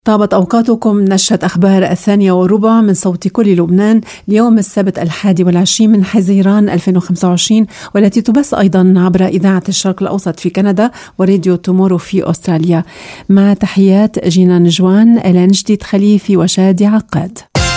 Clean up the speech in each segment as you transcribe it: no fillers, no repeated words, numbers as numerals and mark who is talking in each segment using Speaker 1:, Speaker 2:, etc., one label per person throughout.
Speaker 1: طابت أوقاتكم. نشرة أخبار 8:15 من صوت كل لبنان اليوم السبت 21 من حزيران 2025، والتي تبث أيضا عبر إذاعة الشرق الأوسط في كندا وراديو تومورو في أستراليا. مع تحيات جينا نجوان، إلان جديد خليفي وشادي عقاد.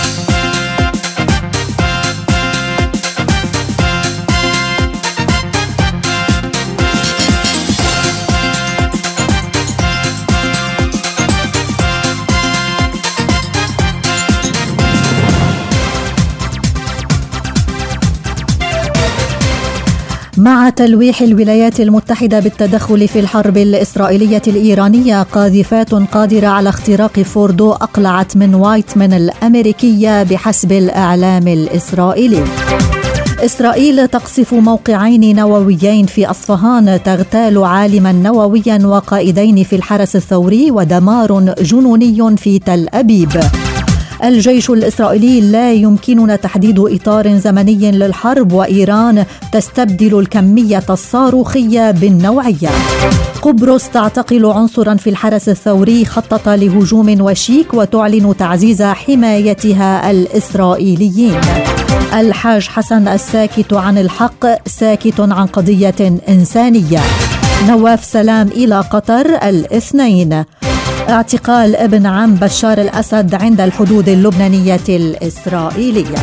Speaker 2: مع تلويح الولايات المتحدة بالتدخل في الحرب الإسرائيلية الإيرانية، قاذفات قادرة على اختراق فوردو أقلعت من وايتمان الأمريكية بحسب الإعلام الإسرائيلي. إسرائيل تقصف موقعين نوويين في أصفهان، تغتال عالما نوويا وقائدين في الحرس الثوري، ودمار جنوني في تل أبيب. الجيش الإسرائيلي: لا يمكننا تحديد إطار زمني للحرب، وإيران تستبدل الكمية الصاروخية بالنوعية. قبرص تعتقل عنصرا في الحرس الثوري خطط لهجوم وشيك، وتعلن تعزيز حمايتها الإسرائيليين. الحاج حسن: الساكت عن الحق ساكت عن قضية إنسانية. نواف سلام إلى قطر الاثنين. اعتقال ابن عم بشار الأسد عند الحدود اللبنانية الإسرائيلية.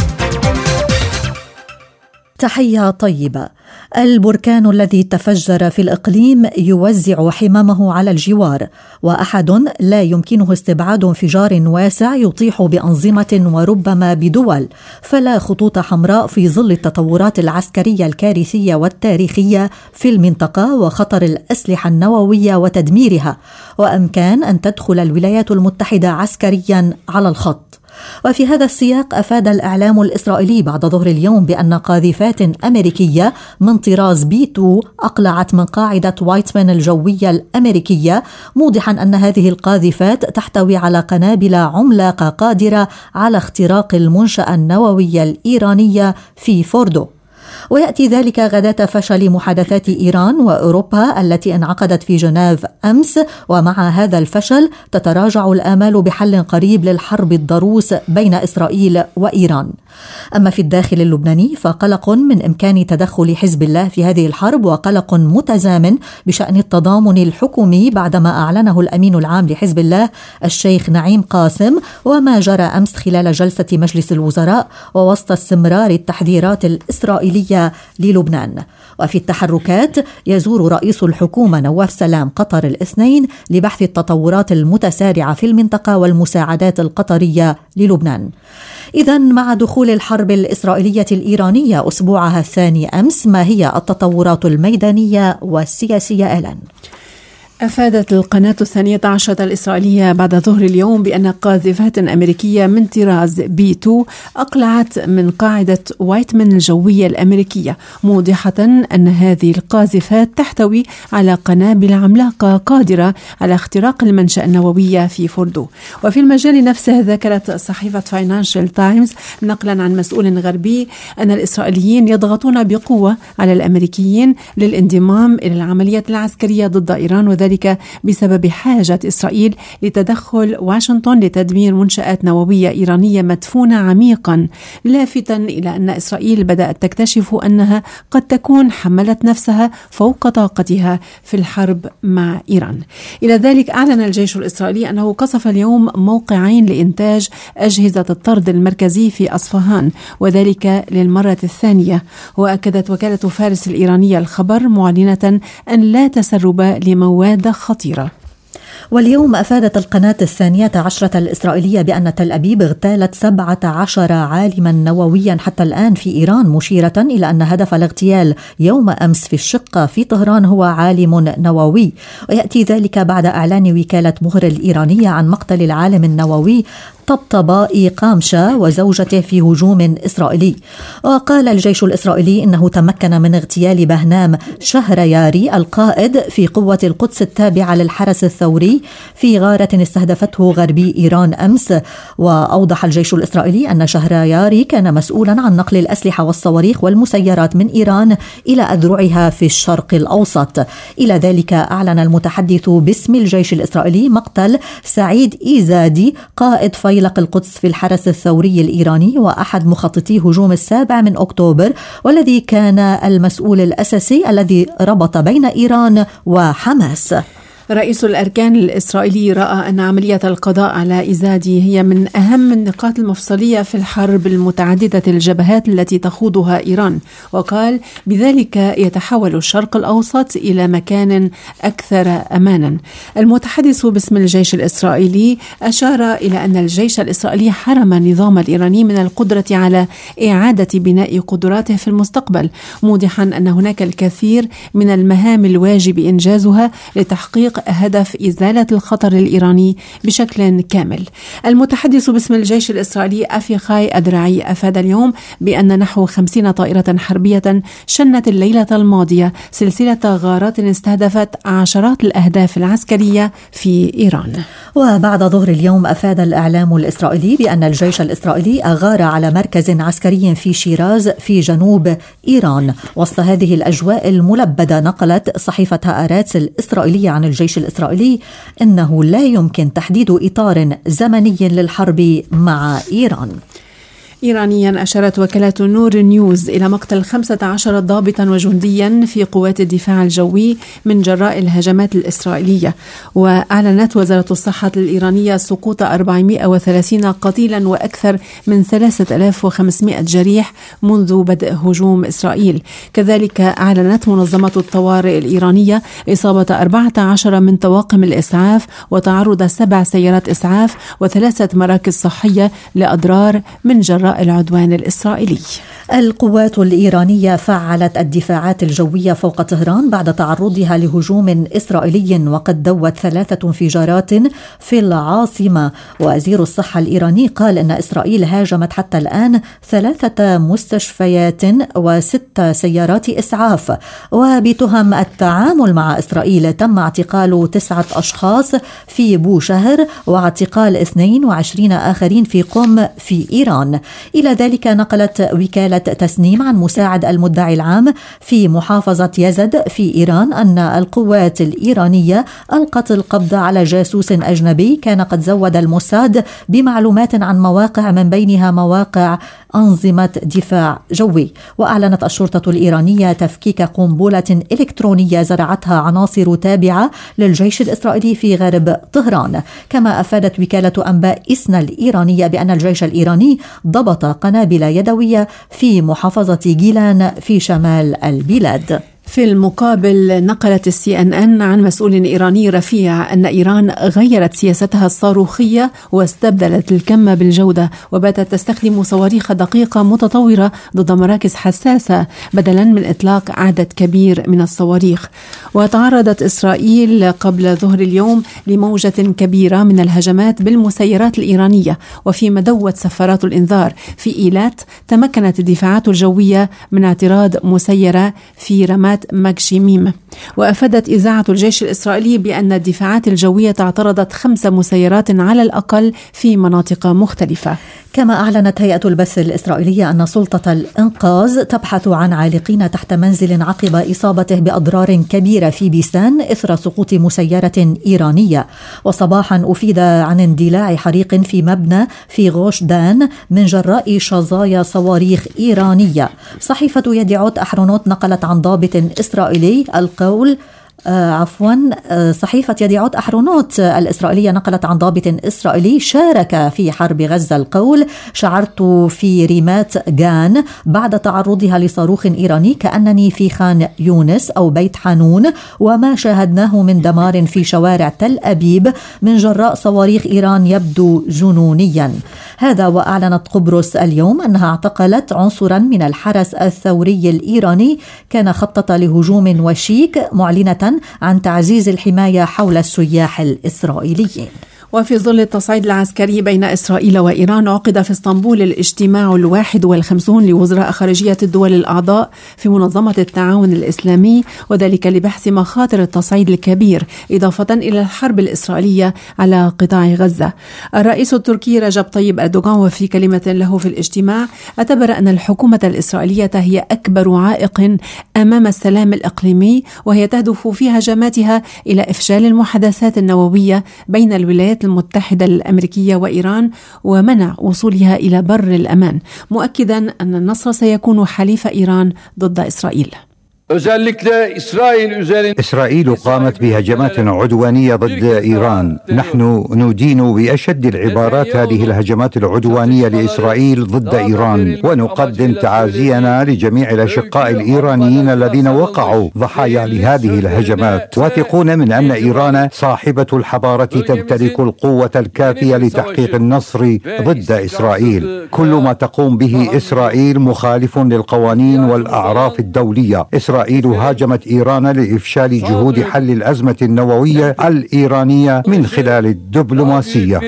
Speaker 2: تحية طيبة. البركان الذي تفجر في الإقليم يوزع حمامه على الجوار، وأحد لا يمكنه استبعاد انفجار واسع يطيح بأنظمة وربما بدول، فلا خطوط حمراء في ظل التطورات العسكرية الكارثية والتاريخية في المنطقة وخطر الأسلحة النووية وتدميرها، وأمكان أن تدخل الولايات المتحدة عسكريا على الخط. وفي هذا السياق أفاد الإعلام الإسرائيلي بعد ظهر اليوم بأن قاذفات أمريكية من طراز B2 أقلعت من قاعدة وايتمان الجوية الأمريكية، موضحا أن هذه القاذفات تحتوي على قنابل عملاقة قادرة على اختراق المنشأة النووية الإيرانية في فوردو. ويأتي ذلك غداة فشل محادثات إيران وأوروبا التي انعقدت في جنيف أمس، ومع هذا الفشل تتراجع الآمال بحل قريب للحرب الضروس بين إسرائيل وإيران. أما في الداخل اللبناني فقلق من إمكان تدخل حزب الله في هذه الحرب، وقلق متزامن بشأن التضامن الحكومي بعدما أعلنه الأمين العام لحزب الله الشيخ نعيم قاسم، وما جرى أمس خلال جلسة مجلس الوزراء ووسط استمرار التحذيرات الإسرائيلية للبنان. وفي التحركات يزور رئيس الحكومة نواف سلام قطر الاثنين لبحث التطورات المتسارعة في المنطقة والمساعدات القطرية للبنان. إذن مع دخول الحرب الإسرائيلية الإيرانية أسبوعها الثاني أمس، ما هي التطورات الميدانية والسياسية آلان؟
Speaker 1: أفادت القناة 12 الإسرائيلية بعد ظهر اليوم بأن قاذفات أمريكية من طراز B2 أقلعت من قاعدة وايتمان الجوية الأمريكية، موضحة أن هذه القاذفات تحتوي على قنابل عملاقة قادرة على اختراق المنشأة النووية في فوردو. وفي المجال نفسه ذكرت صحيفة فاينانشال تايمز نقلا عن مسؤول غربي أن الإسرائيليين يضغطون بقوة على الأمريكيين للانضمام إلى العمليات العسكرية ضد إيران، وذلك بسبب حاجة إسرائيل لتدخل واشنطن لتدمير منشآت نووية إيرانية مدفونة عميقا، لافتا إلى أن إسرائيل بدأت تكتشف أنها قد تكون حملت نفسها فوق طاقتها في الحرب مع إيران. إلى ذلك أعلن الجيش الإسرائيلي أنه قصف اليوم موقعين لإنتاج أجهزة الطرد المركزي في أصفهان، وذلك للمرة الثانية. وأكدت وكالة فارس الإيرانية الخبر معلنة أن لا تسرب لمواد خطيرة.
Speaker 2: واليوم أفادت القناة 12 الإسرائيلية بأن تل أبيب اغتالت 17 عالما نوويا حتى الآن في إيران، مشيرة إلى أن هدف الاغتيال يوم أمس في الشقة في طهران هو عالم نووي. ويأتي ذلك بعد إعلان وكالة مهر الإيرانية عن مقتل العالم النووي طبطباء قامشة وزوجته في هجوم إسرائيلي. وقال الجيش الإسرائيلي إنه تمكن من اغتيال بهنام شهرياري القائد في قوة القدس التابعة للحرس الثوري في غارة استهدفته غربي إيران أمس. وأوضح الجيش الإسرائيلي أن شهرياري كان مسؤولا عن نقل الأسلحة والصواريخ والمسيرات من إيران إلى أذرعها في الشرق الأوسط. إلى ذلك أعلن المتحدث باسم الجيش الإسرائيلي مقتل سعيد إيزادي قائد فيلق القدس في الحرس الثوري الإيراني وأحد مخططي هجوم 7 أكتوبر، والذي كان المسؤول الأساسي الذي ربط بين إيران وحماس.
Speaker 1: رئيس الأركان الإسرائيلي رأى أن عملية القضاء على إيزادي هي من أهم النقاط المفصلية في الحرب المتعددة الجبهات التي تخوضها إيران، وقال بذلك يتحول الشرق الأوسط إلى مكان أكثر أمانا. المتحدث باسم الجيش الإسرائيلي أشار إلى أن الجيش الإسرائيلي حرم النظام الإيراني من القدرة على إعادة بناء قدراته في المستقبل، موضحا أن هناك الكثير من المهام الواجب إنجازها لتحقيق هدف إزالة الخطر الإيراني بشكل كامل. المتحدث باسم الجيش الإسرائيلي أفيخاي أدرعي أفاد اليوم بأن نحو 50 طائرة حربية شنت الليلة الماضية سلسلة غارات استهدفت عشرات الأهداف العسكرية في إيران.
Speaker 2: وبعد ظهر اليوم أفاد الإعلام الإسرائيلي بأن الجيش الإسرائيلي أغار على مركز عسكري في شيراز في جنوب إيران. وسط هذه الأجواء الملبدة نقلت صحيفة هآرتس الإسرائيلية عن الجيش الإسرائيلي إنه لا يمكن تحديد إطار زمني للحرب مع إيران.
Speaker 1: إيرانيا أشارت وكالة نور نيوز إلى مقتل 15 ضابطا وجنديا في قوات الدفاع الجوي من جراء الهجمات الإسرائيلية. وأعلنت وزارة الصحة الإيرانية سقوط 430 قتيلا وأكثر من 3500 جريح منذ بدء هجوم إسرائيل. كذلك أعلنت منظمة الطوارئ الإيرانية إصابة 14 من طواقم الإسعاف وتعرض 7 سيارات إسعاف و3 مراكز صحية لأضرار من جراء العدوان الإسرائيلي.
Speaker 2: القوات الإيرانية فعلت الدفاعات الجوية فوق طهران بعد تعرضها لهجوم إسرائيلي، وقد دوت 3 انفجارات في العاصمة. وزير الصحة الإيراني قال إن إسرائيل هاجمت حتى الآن 3 مستشفيات و6 سيارات إسعاف. وبتهم التعامل مع إسرائيل تم اعتقال 9 أشخاص في بوشهر واعتقال 22 آخرين في قم في إيران. إلى ذلك نقلت وكالة تسنيم عن مساعد المدعي العام في محافظة يزد في إيران أن القوات الإيرانية ألقت القبض على جاسوس أجنبي كان قد زود الموساد بمعلومات عن مواقع من بينها مواقع أنظمة دفاع جوي. وأعلنت الشرطة الإيرانية تفكيك قنبلة إلكترونية زرعتها عناصر تابعة للجيش الإسرائيلي في غرب طهران. كما أفادت وكالة أنباء إسنا الإيرانية بأن الجيش الإيراني ضبط قنابل يدوية في محافظة جيلان في شمال البلاد.
Speaker 1: في المقابل نقلت CNN عن مسؤول إيراني رفيع أن إيران غيرت سياستها الصاروخية واستبدلت الكم بالجودة، وباتت تستخدم صواريخ دقيقة متطورة ضد مراكز حساسة بدلا من إطلاق عدد كبير من الصواريخ. وتعرضت إسرائيل قبل ظهر اليوم لموجة كبيرة من الهجمات بالمسيرات الإيرانية، وفيما دوت سفارات الإنذار في إيلات تمكنت الدفاعات الجوية من اعتراض مسيرة في رمات ماكشيميم. وأفادت إذاعة الجيش الإسرائيلي بأن الدفاعات الجوية اعترضت 5 مسيرات على الأقل في مناطق مختلفة.
Speaker 2: كما أعلنت هيئة البث الإسرائيلية أن سلطة الإنقاذ تبحث عن عالقين تحت منزل عقب إصابته بأضرار كبيرة في بيسان إثر سقوط مسيرة إيرانية. وصباحا أفيد عن اندلاع حريق في مبنى في غوش دان من جراء شظايا صواريخ إيرانية. صحيفة يديعوت أحرونوت نقلت عن ضابط إسرائيلي القول صحيفة يديعوت أحرونوت الإسرائيلية نقلت عن ضابط إسرائيلي شارك في حرب غزة القول: شعرت في ريمات جان بعد تعرضها لصاروخ إيراني كأنني في خان يونس أو بيت حانون، وما شاهدناه من دمار في شوارع تل أبيب من جراء صواريخ إيران يبدو جنونيا. هذا وأعلنت قبرص اليوم أنها اعتقلت عنصرا من الحرس الثوري الإيراني كان خطط لهجوم وشيك، معلنة عن تعزيز الحماية حول السياح الإسرائيليين.
Speaker 1: وفي ظل التصعيد العسكري بين إسرائيل وإيران، عقد في اسطنبول الاجتماع 51 لوزراء خارجية الدول الأعضاء في منظمة التعاون الإسلامي، وذلك لبحث مخاطر التصعيد الكبير إضافة إلى الحرب الإسرائيلية على قطاع غزة. الرئيس التركي رجب طيب أردوغان وفي كلمة له في الاجتماع اعتبر أن الحكومة الإسرائيلية هي أكبر عائق أمام السلام الإقليمي، وهي تهدف في هجماتها إلى إفشال المحادثات النووية بين الولايات المتحدة الأمريكية وإيران ومنع وصولها إلى بر الأمان، مؤكدا أن النصر سيكون حليف إيران ضد إسرائيل.
Speaker 3: إسرائيل قامت بهجمات عدوانية ضد إيران. نحن ندين بأشد العبارات هذه الهجمات العدوانية لإسرائيل ضد إيران، ونقدم تعازينا لجميع الأشقاء الإيرانيين الذين وقعوا ضحايا لهذه الهجمات، واثقون من أن إيران صاحبة الحضارة تمتلك القوة الكافية لتحقيق النصر ضد إسرائيل. كل ما تقوم به إسرائيل مخالف للقوانين والأعراف الدولية. إسرائيل هاجمت إيران لإفشال جهود حل الأزمة النووية الإيرانية من خلال الدبلوماسية.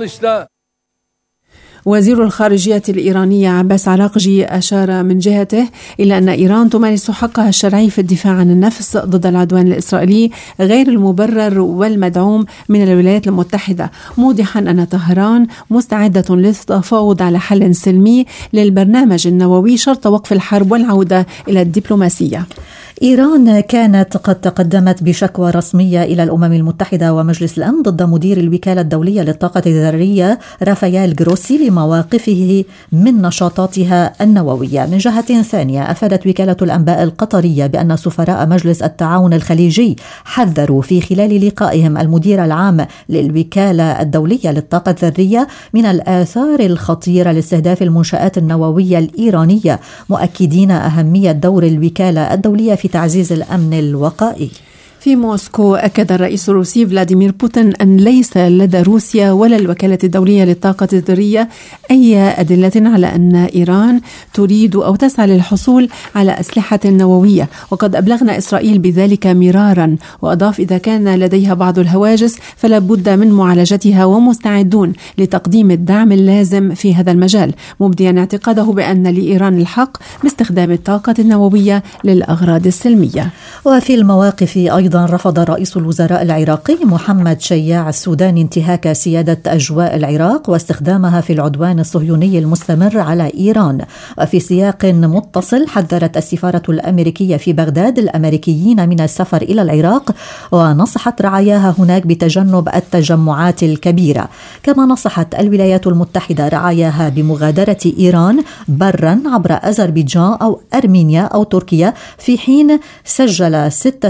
Speaker 1: وزير الخارجية الإيرانية عباس عراقجي أشار من جهته إلى أن إيران تمارس حقها الشرعي في الدفاع عن النفس ضد العدوان الإسرائيلي غير المبرر والمدعوم من الولايات المتحدة، موضحا أن طهران مستعدة للتفاوض على حل سلمي للبرنامج النووي شرط وقف الحرب والعودة إلى الدبلوماسية.
Speaker 2: إيران كانت قد تقدمت بشكوى رسمية إلى الأمم المتحدة ومجلس الأمن ضد مدير الوكالة الدولية للطاقة الذرية رافائيل جروسي لمواقفه من نشاطاتها النووية. من جهة ثانية، أفادت وكالة الأنباء القطرية بأن سفراء مجلس التعاون الخليجي حذروا في خلال لقائهم المدير العام للوكالة الدولية للطاقة الذرية من الآثار الخطيرة لاستهداف المنشآت النووية الإيرانية، مؤكدين أهمية دور الوكالة الدولية في تعزيز الأمن الوقائي.
Speaker 1: في موسكو، أكد الرئيس الروسي فلاديمير بوتين أن ليس لدى روسيا ولا الوكالة الدولية للطاقة الذرية أي أدلة على أن إيران تريد أو تسعى للحصول على أسلحة نووية، وقد أبلغنا إسرائيل بذلك مرارا. وأضاف: إذا كان لديها بعض الهواجس فلا بد من معالجتها، ومستعدون لتقديم الدعم اللازم في هذا المجال، مبديا اعتقاده بأن لإيران الحق باستخدام الطاقة النووية للأغراض السلمية.
Speaker 2: وفي المواقف أيضا رفض رئيس الوزراء العراقي محمد شياع السوداني انتهاك سيادة أجواء العراق واستخدامها في العدوان الصهيوني المستمر على إيران. وفي سياق متصل، حذرت السفارة الأمريكية في بغداد الأمريكيين من السفر إلى العراق، ونصحت رعاياها هناك بتجنب التجمعات الكبيرة. كما نصحت الولايات المتحدة رعاياها بمغادرة إيران برا عبر أذربيجان أو أرمينيا أو تركيا، في حين سجل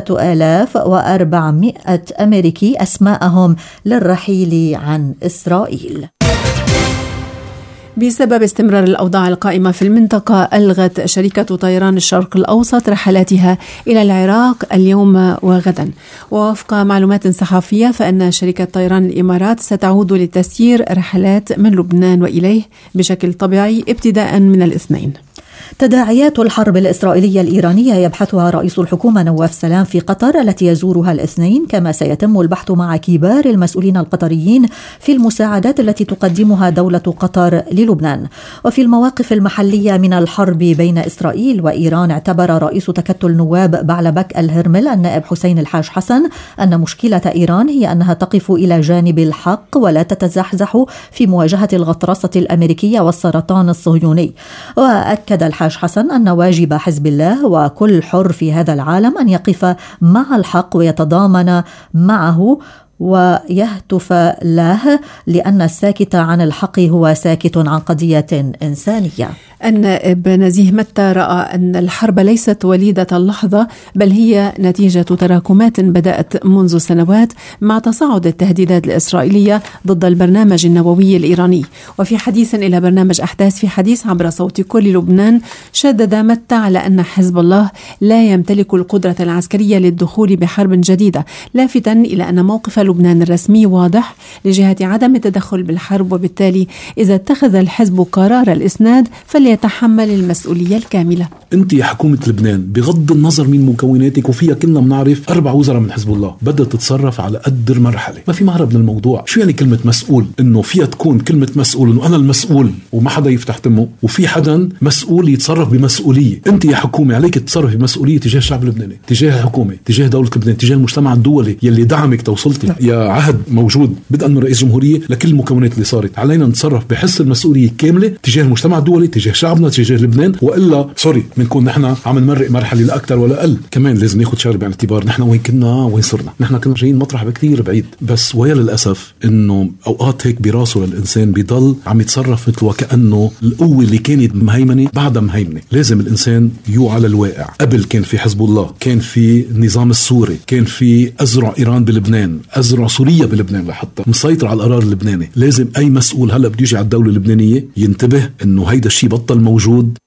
Speaker 2: 6400 أمريكي أسماءهم للرحيل عن إسرائيل.
Speaker 1: بسبب استمرار الأوضاع القائمة في المنطقة، ألغت شركة طيران الشرق الأوسط رحلاتها إلى العراق اليوم وغدا. ووفق معلومات صحفية، فإن شركة طيران الإمارات ستعود لتسيير رحلات من لبنان وإليه بشكل طبيعي ابتداء من الاثنين.
Speaker 2: تداعيات الحرب الإسرائيلية الإيرانية يبحثها رئيس الحكومة نواف سلام في قطر التي يزورها الاثنين، كما سيتم البحث مع كبار المسؤولين القطريين في المساعدات التي تقدمها دولة قطر للبنان. وفي المواقف المحلية من الحرب بين إسرائيل وإيران، اعتبر رئيس تكتل نواب بعلبك الهرمل النائب حسين الحاج حسن أن مشكلة إيران هي أنها تقف إلى جانب الحق ولا تتزحزح في مواجهة الغطرسة الأمريكية والسرطان الصهيوني. وأكد الحاج حسن أن واجب حزب الله وكل حر في هذا العالم أن يقف مع الحق ويتضامن معه ويهتف له، لأن الساكت عن الحق هو ساكت عن قضية إنسانية.
Speaker 1: النائب نزيه متى رأى أن الحرب ليست وليدة اللحظة، بل هي نتيجة تراكمات بدأت منذ سنوات مع تصاعد التهديدات الإسرائيلية ضد البرنامج النووي الإيراني. وفي حديث إلى برنامج أحداث في حديث عبر صوت كل لبنان، شدد متى على أن حزب الله لا يمتلك القدرة العسكرية للدخول بحرب جديدة، لافتا إلى أن موقف لبنان الرسمي واضح لجهة عدم التدخل بالحرب، وبالتالي إذا اتخذ الحزب قرار الإسناد هل يتحمل المسؤولية الكاملة؟
Speaker 4: أنت يا حكومة لبنان بغض النظر من مكوناتك، وفيها كلنا بنعرف 4 وزراء من حزب الله، بدها تتصرف على قد المرحلة، ما في مهرب من الموضوع. شو يعني كلمة مسؤول؟ إنه فيها تكون كلمة مسؤول إنه أنا المسؤول وما حدا يفتح تمه، وفي حدا مسؤول يتصرف بمسؤولية. أنت يا حكومة عليك تتصرف بمسؤولية تجاه الشعب اللبناني، تجاه الحكومة، تجاه دولة لبنان، تجاه المجتمع الدولي يلي دعمك توصلتي. يا عهد موجود بدءا من رئيس جمهورية لكل المكونات اللي صارت، علينا نتصرف بحس المسؤولية كاملة تجاه المجتمع الدولي، تجاه شعبنا، تجاه لبنان، وإلا بنكون نحن عم نمرق مرحلة لا أكثر ولا أقل. كمان لازم ناخد شغله بعين الاعتبار، نحن وين كنا وين صرنا. نحن كنا جايين مطرح بكثير بعيد، بس ويا للأسف إنه أوقات هيك براسه للإنسان بيضل عم يتصرف مثل وكأنه القوة اللي كانت مهيمنة بعدها مهيمنة. لازم الإنسان يوعى للواقع. قبل كان في حزب الله، كان في النظام السوري، كان في أزرع إيران بلبنان، أزرع سوريا بلبنان لحتى مسيطر على القرار اللبناني. لازم أي مسؤول هلأ بده يجي على الدولة اللبنانية ينتبه إنه هيدا الشيء بطل موجود.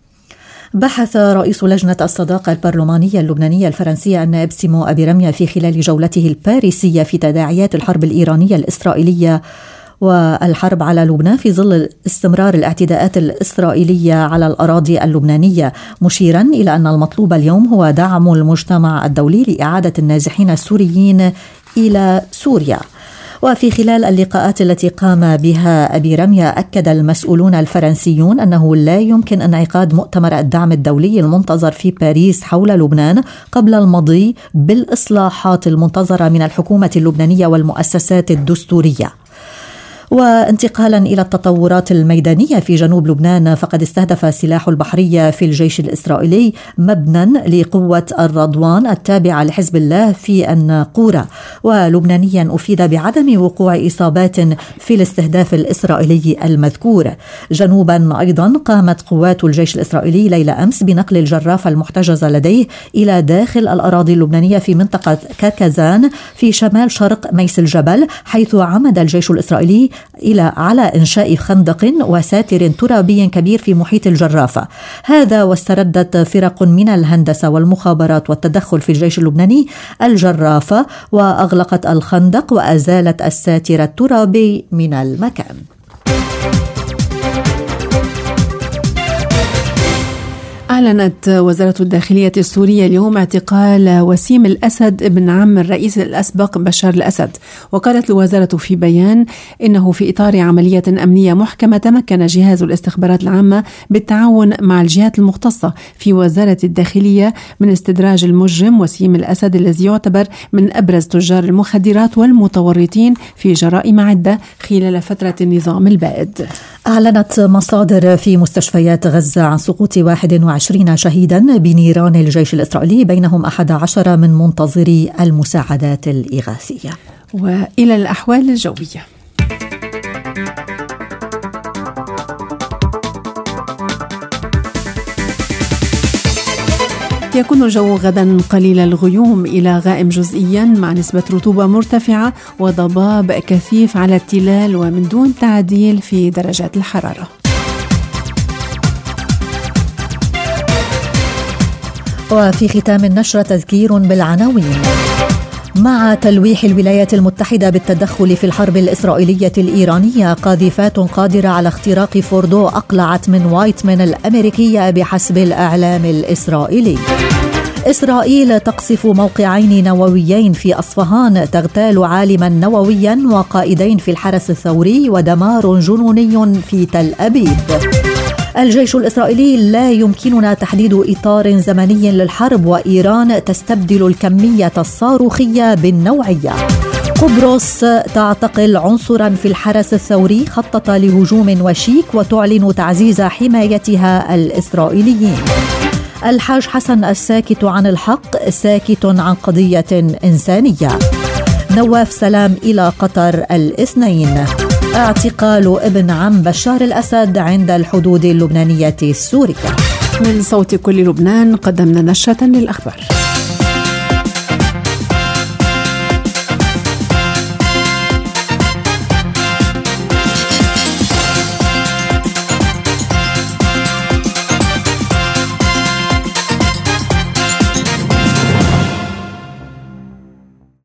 Speaker 2: بحث رئيس لجنة الصداقة البرلمانية اللبنانية الفرنسية النائب سيمون أبي رمية في خلال جولته الباريسية في تداعيات الحرب الإيرانية الإسرائيلية والحرب على لبنان في ظل استمرار الاعتداءات الإسرائيلية على الأراضي اللبنانية، مشيرا إلى أن المطلوب اليوم هو دعم المجتمع الدولي لإعادة النازحين السوريين إلى سوريا. وفي خلال اللقاءات التي قام بها أبي رمية أكد المسؤولون الفرنسيون أنه لا يمكن انعقاد مؤتمر الدعم الدولي المنتظر في باريس حول لبنان قبل المضي بالإصلاحات المنتظرة من الحكومة اللبنانية والمؤسسات الدستورية. وانتقالا إلى التطورات الميدانية في جنوب لبنان، فقد استهدف سلاح البحرية في الجيش الإسرائيلي مبنى لقوة الرضوان التابعة لحزب الله في الناقورة، ولبنانيا أفيد بعدم وقوع إصابات في الاستهداف الإسرائيلي المذكور. جنوبا أيضا قامت قوات الجيش الإسرائيلي ليلة أمس بنقل الجرافة المحتجزة لديه إلى داخل الأراضي اللبنانية في منطقة كركزان في شمال شرق ميس الجبل، حيث عمد الجيش الإسرائيلي على إنشاء خندق وساتر ترابي كبير في محيط الجرافة. هذا واستردت فرق من الهندسة والمخابرات والتدخل في الجيش اللبناني الجرافة وأغلقت الخندق وأزالت الساتر الترابي من المكان.
Speaker 1: أعلنت وزارة الداخلية السورية اليوم اعتقال وسيم الأسد ابن عم الرئيس الأسبق بشار الأسد. وقالت الوزارة في بيان إنه في إطار عملية أمنية محكمة تمكن جهاز الاستخبارات العامة بالتعاون مع الجهات المختصة في وزارة الداخلية من استدراج المجرم وسيم الأسد الذي يعتبر من أبرز تجار المخدرات والمتورطين في جرائم عدة خلال فترة النظام البائد.
Speaker 2: أعلنت مصادر في مستشفيات غزة عن سقوط 21 شهيدا بنيران الجيش الإسرائيلي، بينهم 11 من منتظري المساعدات الإغاثية.
Speaker 1: وإلى الأحوال الجوية. يكون الجو غدا قليل الغيوم إلى غائم جزئيا مع نسبة رطوبة مرتفعة وضباب كثيف على التلال ومن دون تعديل في درجات الحرارة.
Speaker 2: وفي ختام النشرة تذكير بالعناوين. مع تلويح الولايات المتحدة بالتدخل في الحرب الإسرائيلية الإيرانية، قاذفات قادرة على اختراق فوردو أقلعت من وايتمان الأمريكية بحسب الإعلام الإسرائيلي. إسرائيل تقصف موقعين نوويين في أصفهان، تغتال عالما نوويا وقائدين في الحرس الثوري، ودمار جنوني في تل أبيب. الجيش الإسرائيلي: لا يمكننا تحديد إطار زمني للحرب، وإيران تستبدل الكمية الصاروخية بالنوعية. قبرص تعتقل عنصرا في الحرس الثوري خطط لهجوم وشيك، وتعلن تعزيز حمايتها الإسرائيليين. الحاج حسن الساكت عن الحق ساكت عن قضية إنسانية. نواف سلام إلى قطر الاثنين. اعتقال ابن عم بشار الأسد عند الحدود اللبنانية السورية.
Speaker 1: من صوت كل لبنان قدمنا نشرة للأخبار.